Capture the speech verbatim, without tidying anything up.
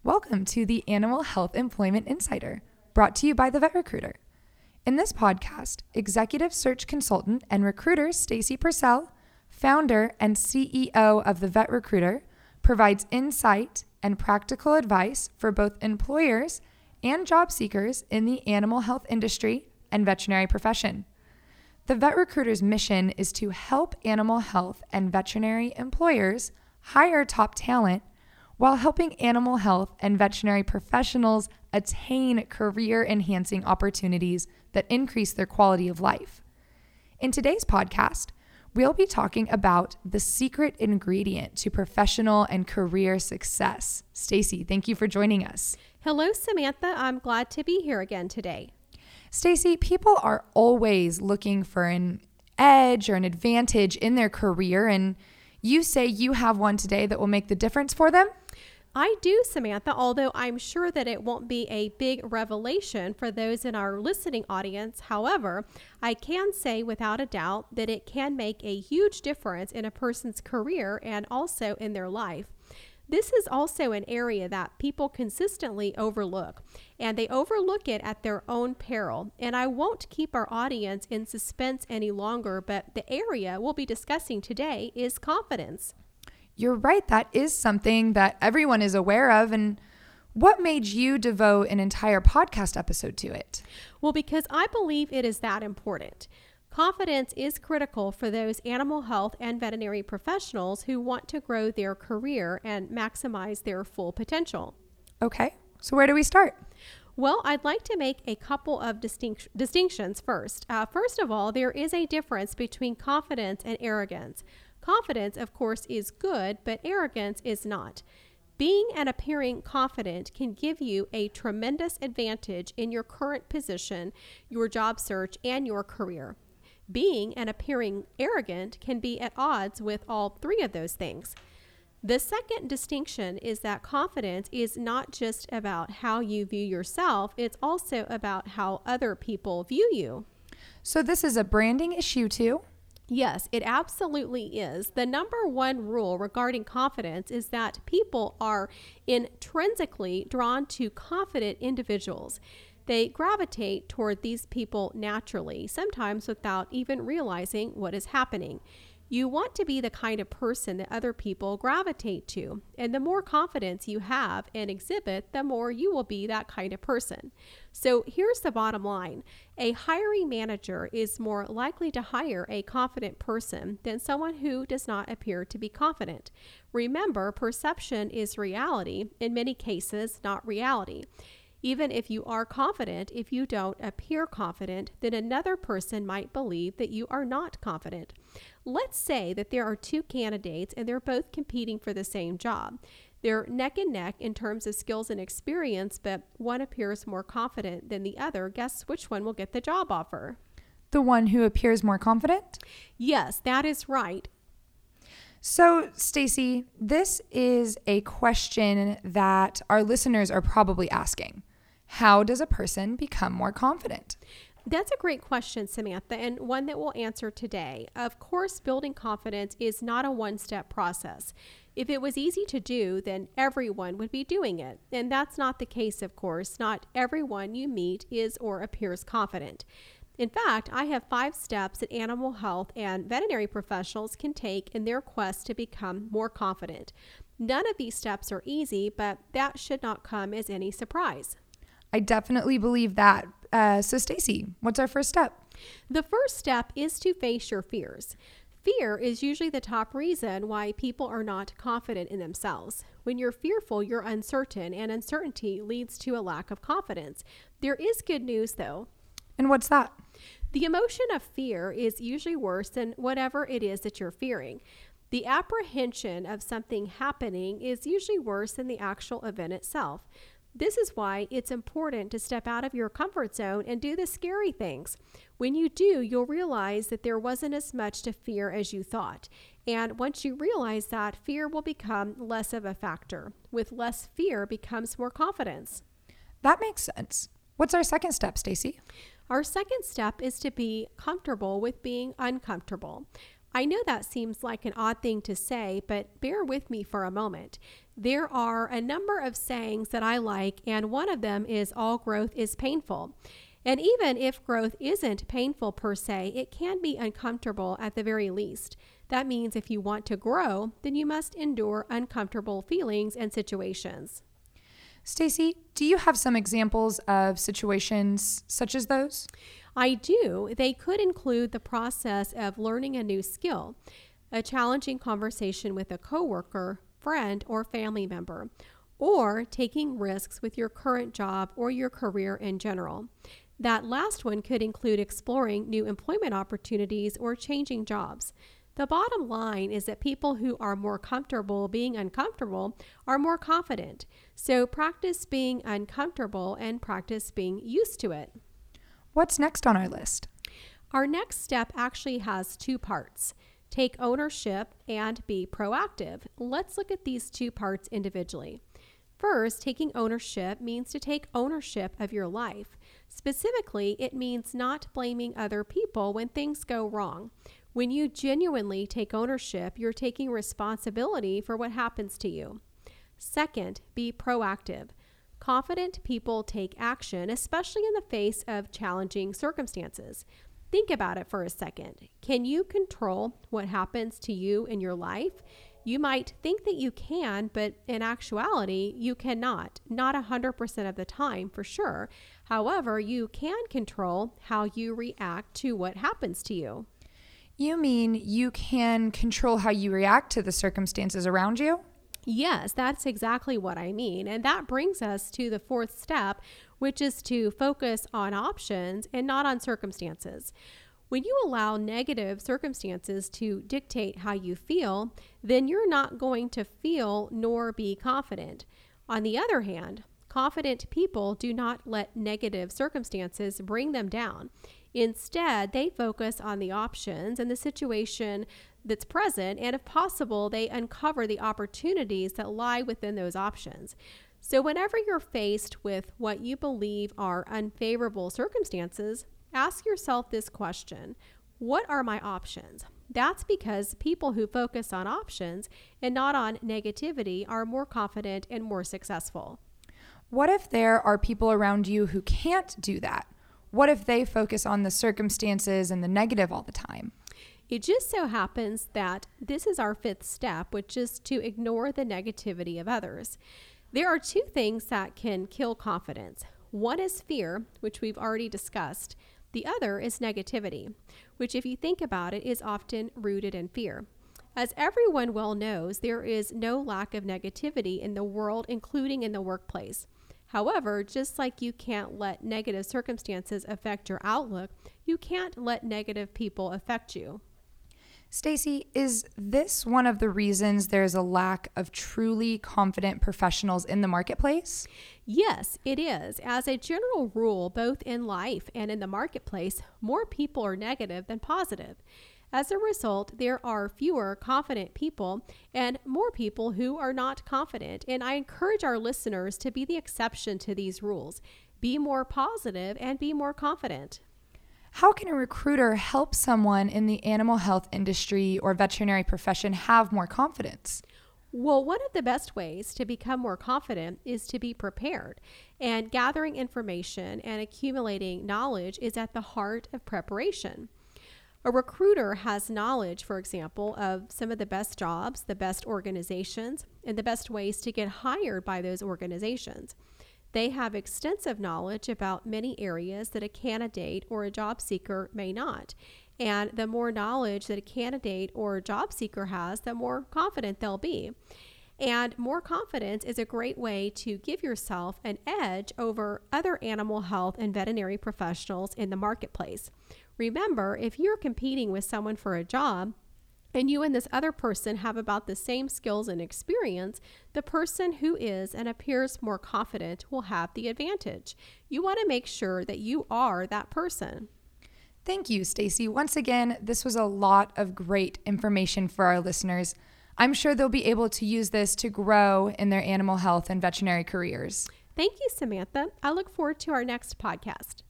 Welcome to the Animal Health Employment Insider, brought to you by the Vet Recruiter. In this podcast, executive search consultant and recruiter Stacy Purcell, founder and C E O of the Vet Recruiter, provides insight and practical advice for both employers and job seekers in the animal health industry and veterinary profession. The Vet Recruiter's mission is to help animal health and veterinary employers hire top talent while helping animal health and veterinary professionals attain career-enhancing opportunities that increase their quality of life. In today's podcast, we'll be talking about the secret ingredient to professional and career success. Stacy, thank you for joining us. Hello, Samantha. I'm glad to be here again today. Stacy, people are always looking for an edge or an advantage in their career, and you say you have one today that will make the difference for them? I do, Samantha, although I'm sure that it won't be a big revelation for those in our listening audience. However, I can say without a doubt that it can make a huge difference in a person's career and also in their life. This is also an area that people consistently overlook, and they overlook it at their own peril. And I won't keep our audience in suspense any longer, but the area we'll be discussing today is confidence. You're right. That is something that everyone is aware of. And what made you devote an entire podcast episode to it? Well, because I believe it is that important. Confidence is critical for those animal health and veterinary professionals who want to grow their career and maximize their full potential. Okay, so where do we start? Well, I'd like to make a couple of distinct, distinctions first. Uh, first of all, there is a difference between confidence and arrogance. Confidence, of course, is good, but arrogance is not. Being and appearing confident can give you a tremendous advantage in your current position, your job search, and your career. Being and appearing arrogant can be at odds with all three of those things. The second distinction is that confidence is not just about how you view yourself, it's also about how other people view you. So this is a branding issue too? Yes, it absolutely is. The number one rule regarding confidence is that people are intrinsically drawn to confident individuals. They gravitate toward these people naturally, sometimes without even realizing what is happening. You want to be the kind of person that other people gravitate to, and the more confidence you have and exhibit, the more you will be that kind of person. So here's the bottom line. A hiring manager is more likely to hire a confident person than someone who does not appear to be confident. Remember, perception is reality, in many cases, not reality. Even if you are confident, if you don't appear confident, then another person might believe that you are not confident. Let's say that there are two candidates and they're both competing for the same job. They're neck and neck in terms of skills and experience, but one appears more confident than the other. Guess which one will get the job offer? The one who appears more confident? Yes, that is right. So, Stacy, this is a question that our listeners are probably asking. How does a person become more confident? That's a great question, Samantha, and one that we'll answer today. Of course, building confidence is not a one-step process. If it was easy to do, then everyone would be doing it. And that's not the case, of course. Not everyone you meet is or appears confident. In fact, I have five steps that animal health and veterinary professionals can take in their quest to become more confident. None of these steps are easy, but that should not come as any surprise. I definitely believe that. Uh, so, Stacy, what's our first step? The first step is to face your fears. Fear is usually the top reason why people are not confident in themselves. When you're fearful, you're uncertain, and uncertainty leads to a lack of confidence. There is good news, though. And what's that? The emotion of fear is usually worse than whatever it is that you're fearing. The apprehension of something happening is usually worse than the actual event itself. This is why it's important to step out of your comfort zone and do the scary things. When you do, you'll realize that there wasn't as much to fear as you thought. And once you realize that, fear will become less of a factor. With less fear becomes more confidence. That makes sense. What's our second step, Stacy? Our second step is to be comfortable with being uncomfortable. I know that seems like an odd thing to say, but bear with me for a moment. There are a number of sayings that I like, and one of them is all growth is painful. And even if growth isn't painful per se, it can be uncomfortable at the very least. That means if you want to grow, then you must endure uncomfortable feelings and situations. Stacy, do you have some examples of situations such as those? I do. They could include the process of learning a new skill, a challenging conversation with a coworker, friend, or family member, or taking risks with your current job or your career in general. That last one could include exploring new employment opportunities or changing jobs. The bottom line is that people who are more comfortable being uncomfortable are more confident. So practice being uncomfortable and practice being used to it. What's next on our list? Our next step actually has two parts. Take ownership and be proactive. Let's look at these two parts individually. First, taking ownership means to take ownership of your life. Specifically, it means not blaming other people when things go wrong. When you genuinely take ownership, you're taking responsibility for what happens to you. Second, be proactive. Confident people take action, especially in the face of challenging circumstances. Think about it for a second. Can you control what happens to you in your life? You might think that you can, but in actuality, you cannot. Not one hundred percent of the time, for sure. However, you can control how you react to what happens to you. You mean you can control how you react to the circumstances around you? Yes, that's exactly what I mean. And that brings us to the fourth step, which is to focus on options and not on circumstances. When you allow negative circumstances to dictate how you feel, then you're not going to feel nor be confident. On the other hand, confident people do not let negative circumstances bring them down. Instead, they focus on the options and the situation that's present, and if possible, they uncover the opportunities that lie within those options. So whenever you're faced with what you believe are unfavorable circumstances, ask yourself this question: what are my options? That's because people who focus on options and not on negativity are more confident and more successful. What if there are people around you who can't do that? What if they focus on the circumstances and the negative all the time? It just so happens that this is our fifth step, which is to ignore the negativity of others. There are two things that can kill confidence. One is fear, which we've already discussed. The other is negativity, which, if you think about it, is often rooted in fear. As everyone well knows, there is no lack of negativity in the world, including in the workplace. However, just like you can't let negative circumstances affect your outlook, you can't let negative people affect you. Stacy, is this one of the reasons there's a lack of truly confident professionals in the marketplace? Yes, it is. As a general rule, both in life and in the marketplace, more people are negative than positive. As a result, there are fewer confident people and more people who are not confident. And I encourage our listeners to be the exception to these rules. Be more positive and be more confident. How can a recruiter help someone in the animal health industry or veterinary profession have more confidence? Well, one of the best ways to become more confident is to be prepared. And gathering information and accumulating knowledge is at the heart of preparation. A recruiter has knowledge, for example, of some of the best jobs, the best organizations, and the best ways to get hired by those organizations. They have extensive knowledge about many areas that a candidate or a job seeker may not. And the more knowledge that a candidate or a job seeker has, the more confident they'll be. And more confidence is a great way to give yourself an edge over other animal health and veterinary professionals in the marketplace. Remember, if you're competing with someone for a job, and you and this other person have about the same skills and experience, the person who is and appears more confident will have the advantage. You want to make sure that you are that person. Thank you, Stacy. Once again, this was a lot of great information for our listeners. I'm sure they'll be able to use this to grow in their animal health and veterinary careers. Thank you, Samantha. I look forward to our next podcast.